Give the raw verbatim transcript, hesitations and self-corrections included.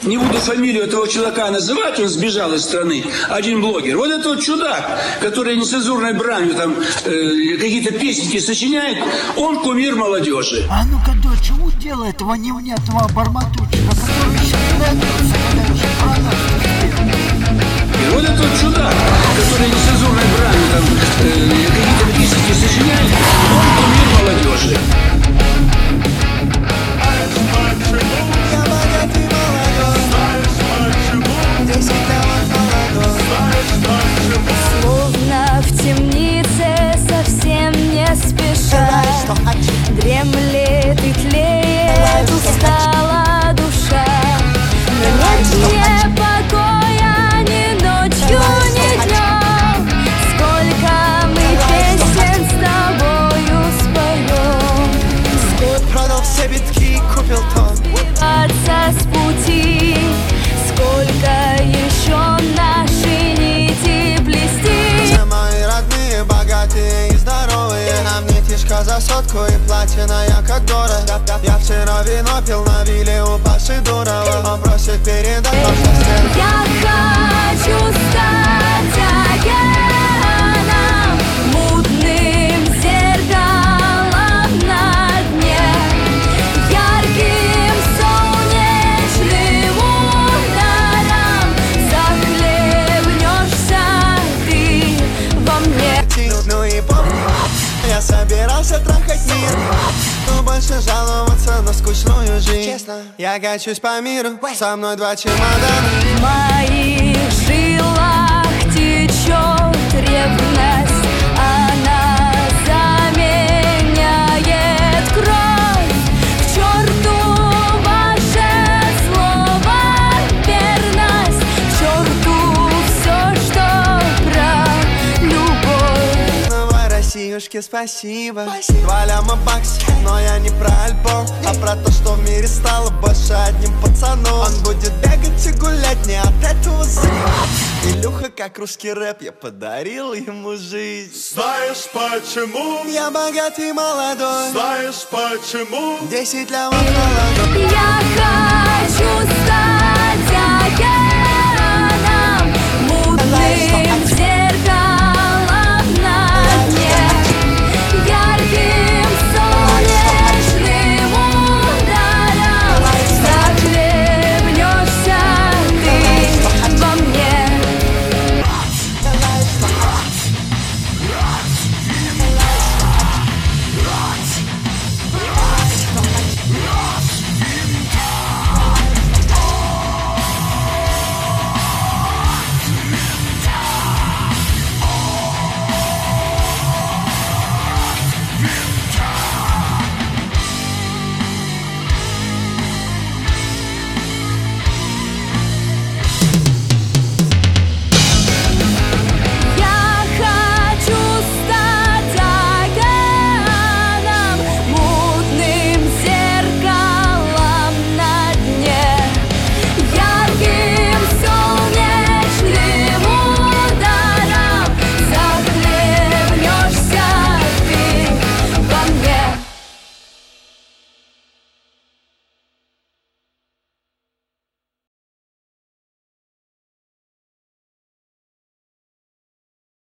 Не буду фамилию этого чудака называть, он сбежал из страны, один блогер. Вот этот вот чудак, который нецензурной бранью там э, какие-то песенки сочиняет, он кумир молодежи. А ну-ка, дочь, удел этого невнятного барматучика, который щедрается, когда уже продастся. И вот этот вот чудак, который нецензурной бранью там э, какие-то песенки сочиняет, он кумир молодежи. Словно в темнице совсем не спеша дремлет и тлеет устала душа. Но нет мне покоя ни ночью, ни днем. Сколько мы песен с тобою споем. Скот продал все битки и купил тон. Сбиваться с пути. Сколько еще наши нити плести. Все мои родные, богатые и здоровые. На мне тишка за сотку и платиная как гора. Я вчера вино пил на вилле у Паши Дурова. Он просит передать вам счастье. Я хочу стать океаном, мутным зеркалом на дне, ярким солнечным ударом захлебнешься ты во мне. Ну и помни, я собирался трахать мир, но больше жаловаться на скучную жизнь. Честно, я качусь по миру, со мной два чемодана. В моих жилах течет ревность, она заменяет кровь. К черту ваше слово верность, к черту все, что про любовь. Давай, Россиюшке, спасибо. Два ляма баксов, но я не про альбом, а про то, что в мире стало больше одним пацаном. Он будет бегать и гулять не от этого заеб. Илюха, как русский рэп, я подарил ему жизнь. Знаешь почему? Я богатый молодой. Знаешь почему? Десять лямов молодой. Я хочу